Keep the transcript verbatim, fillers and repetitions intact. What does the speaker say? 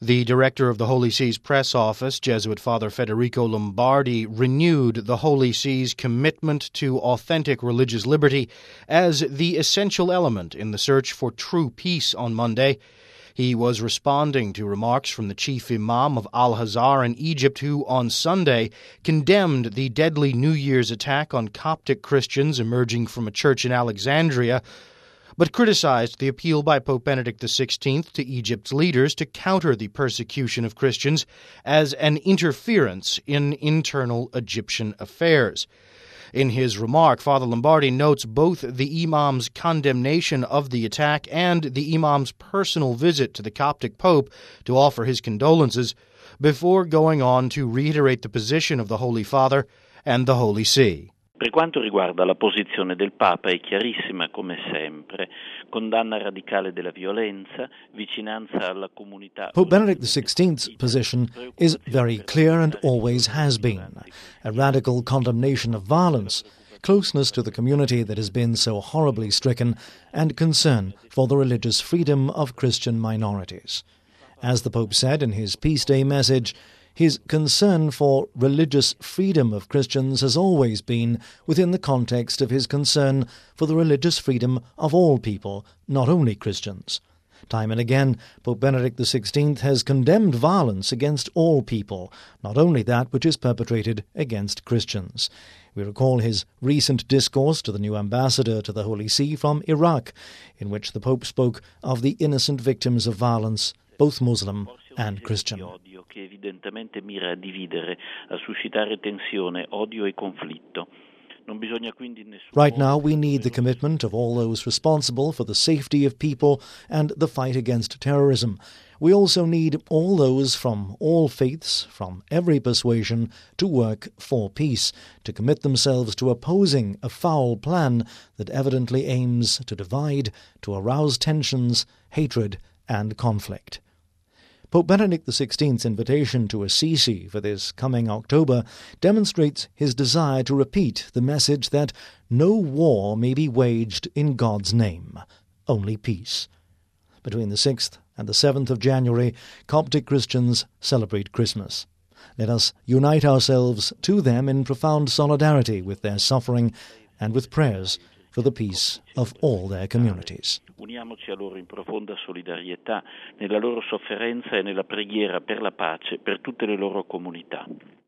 The director of the Holy See's press office, Jesuit Father Federico Lombardi, renewed the Holy See's commitment to authentic religious liberty as the essential element in the search for true peace on Monday. He was responding to remarks from the chief imam of Al-Azhar in Egypt, who on Sunday condemned the deadly New Year's attack on Coptic Christians emerging from a church in Alexandria, but criticized the appeal by Pope Benedict the sixteenth to Egypt's leaders to counter the persecution of Christians as an interference in internal Egyptian affairs. In his remark, Father Lombardi notes both the imam's condemnation of the attack and the imam's personal visit to the Coptic Pope to offer his condolences, before going on to reiterate the position of the Holy Father and the Holy See. Per quanto riguarda la posizione del Papa è chiarissima come sempre, condanna radicale della violenza, vicinanza alla comunità. Pope Benedict the sixteenth's position is very clear and always has been: a radical condemnation of violence, closeness to the community that has been so horribly stricken, and concern for the religious freedom of Christian minorities. As the Pope said in his Peace Day message, his concern for religious freedom of Christians has always been within the context of his concern for the religious freedom of all people, not only Christians. Time and again, Pope Benedict the sixteenth has condemned violence against all people, not only that which is perpetrated against Christians. We recall his recent discourse to the new ambassador to the Holy See from Iraq, in which the Pope spoke of the innocent victims of violence, both Muslim and Christian. Che evidentemente mira a dividere, a suscitare tensione, odio e conflitto. Right now, we need the commitment of all those responsible for the safety of people and the fight against terrorism. We also need all those from all faiths, from every persuasion, to work for peace, to commit themselves to opposing a foul plan that evidently aims to divide, to arouse tensions, hatred, and conflict. Pope Benedict the sixteenth's invitation to Assisi for this coming October demonstrates his desire to repeat the message that no war may be waged in God's name, only peace. Between the sixth and the seventh of January, Coptic Christians celebrate Christmas. Let us unite ourselves to them in profound solidarity with their suffering and with prayers for the peace of all their communities. Uniamoci a loro in profonda solidarietà nella loro sofferenza e nella preghiera per la pace per tutte le loro comunità.